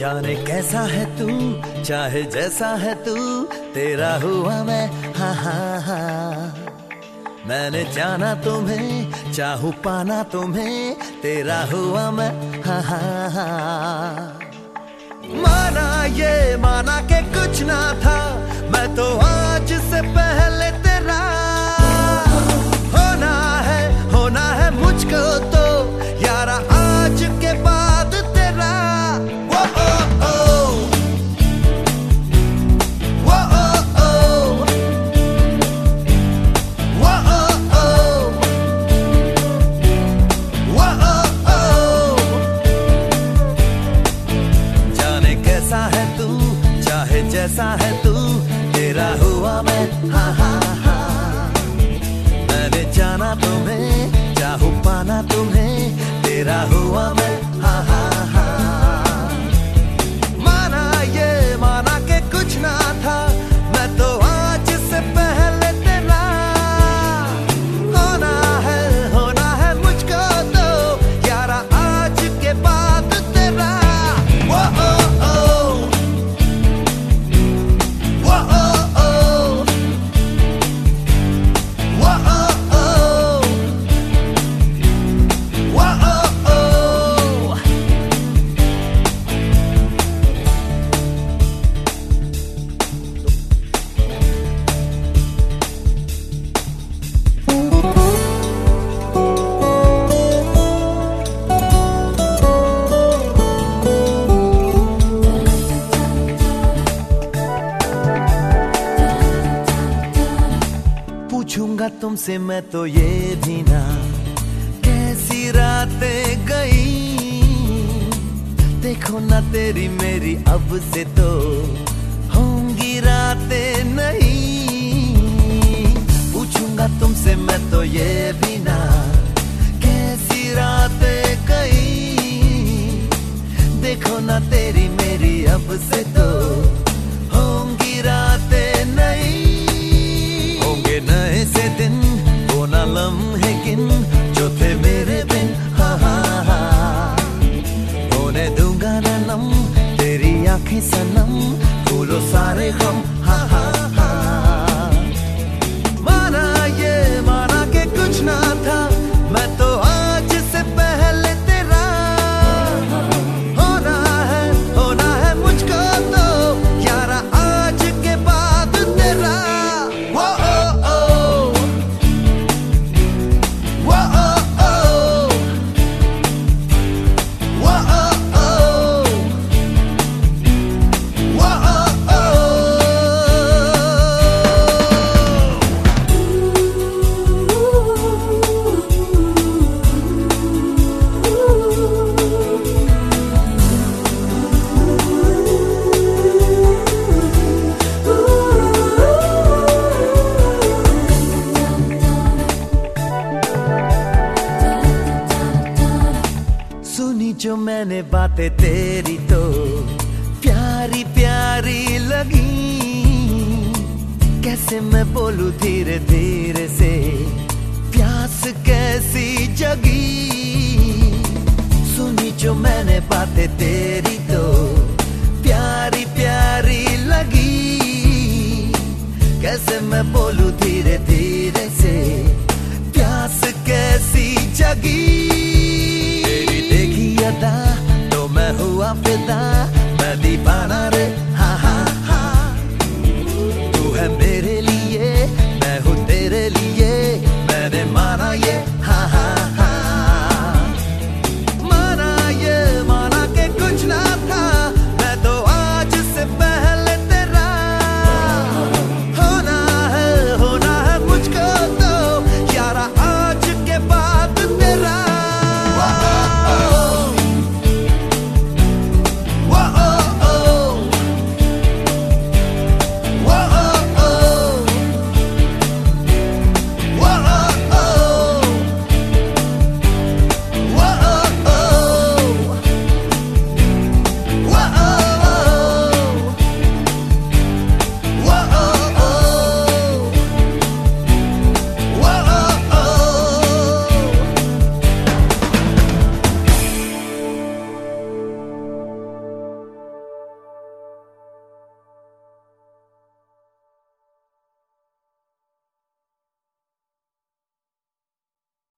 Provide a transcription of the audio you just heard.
जाने कैसा है तू, चाहे जैसा है तू, तेरा हुआ मैं, हाँ हाँ हाँ। मैंने जाना तुम्हें, चाहूं पाना तुम्हें, तेरा हुआ मैं, हाँ हाँ हाँ। माना ये माना के कुछ ना था, मैं तो आज से पहले तेरा। होना है मुझको तो यारा आज के बाद तेरा। वो ओ ओ, वो ओ ओ, वो ओ ओ, वो ओ ओ। जाने कैसा है तू, चाहे जैसा है तू, तेरा हुआ मैं, हाँ हाँ हाँ। मैंने जाना तुम्हें, चाहूं पाना तुम्हें, तेरा हुआ मैं, हाँ हाँ हाँ। माना ये माना के कुछ ना था, मैं तो आज से पहले तेरा। होना है मुझको तो यारा आज के बाद तेरा। वो ओ ओ, वो ओ ओ, वो ओ ओ, वो ओ ओ। पूछूंगा तुमसे मैं तो ये भी ना, कैसी रातें गई। देखो ना तेरी मेरी अब से तो होंगी रातें नहीं। पूछूंगा तुमसे मैं तो ये भी ना, कैसी रातें गई। देखो ना तेरी मेरी अब से तो होंगी रातें नहीं। होंगे नए से दिन, वो ना लम्हे गिन जो थे मेरे बिन, हाँ हाँ हाँ। होने दूंगा ना नम तेरी आंखें सनम, भूलो सारे गम, हाँ हाँ हाँ। माना ये माना के कुछ ना था, मैं तो आज से पहले तेरा। होना है मुझको तो यारा आज के बाद तेरा। वो ओ ओ, वो ओ ओ, वो ओ ओ, वो ओ ओ। सुनी जो मैंने बातें तेरी तो प्यारी प्यारी लगी। कैसे मैं बोलूं धीरे धीरे से, प्यास कैसी जगी। सुनी जो मैंने बातें तेरी तो प्यारी प्यारी लगी। कैसे मैं बोलूं धीरे धीरे से, प्यास कैसी जगी। तेरी देखी अदा तो मैं हुआ फिदा, मैं दीवाना